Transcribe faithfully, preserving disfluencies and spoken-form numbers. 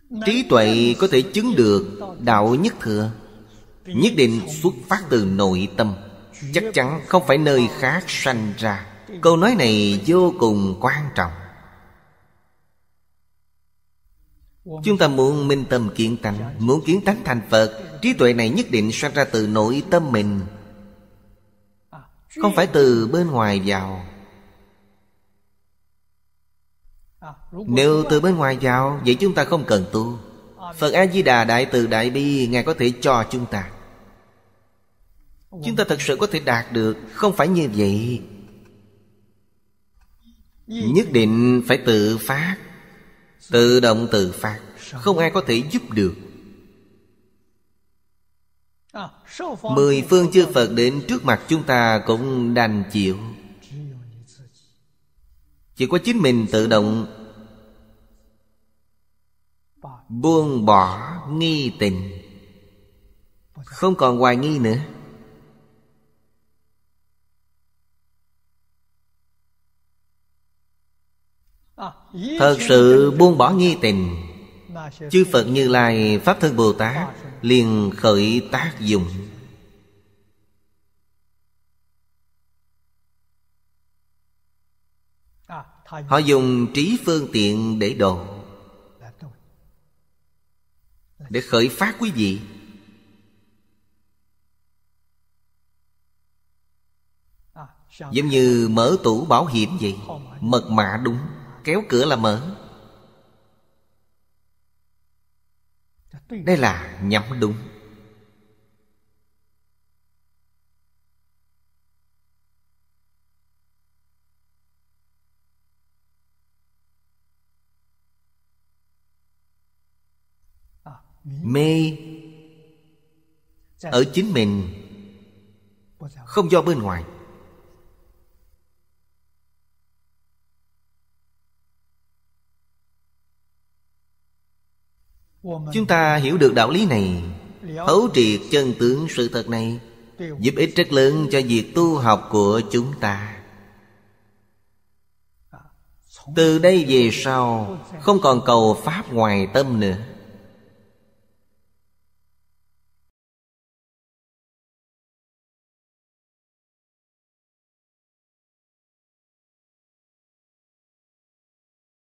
Trí tuệ có thể chứng được đạo nhất thừa, nhất định xuất phát từ nội tâm, chắc chắn không phải nơi khác sanh ra. Câu nói này vô cùng quan trọng. Chúng ta muốn minh tâm kiến tánh, muốn kiến tánh thành Phật, trí tuệ này nhất định sanh ra từ nội tâm mình, không phải từ bên ngoài vào. Nếu từ bên ngoài vào, vậy chúng ta không cần tu. Phật A-di-đà Đại Từ Đại Bi, Ngài có thể cho chúng ta. Chúng ta thật sự có thể đạt được. Không phải như vậy. Nhất định phải tự phát, tự động tự phát, không ai có thể giúp được. Mười phương chư Phật đến trước mặt chúng ta cũng đành chịu. Chỉ có chính mình tự động buông bỏ nghi tình, không còn hoài nghi nữa. Thật sự buông bỏ nghi tình, chư Phật Như Lai Pháp Thân Bồ Tát liền khởi tác dụng. Họ dùng trí phương tiện để độ, để khởi phát quý vị. Giống như mở tủ bảo hiểm vậy, mật mã đúng, kéo cửa là mở. Đây là nhắm đúng. Mê ở chính mình, không do bên ngoài. Chúng ta hiểu được đạo lý này, thấu triệt chân tướng sự thật này, giúp ích rất lớn cho việc tu học của chúng ta. Từ đây về sau không còn cầu pháp ngoài tâm nữa.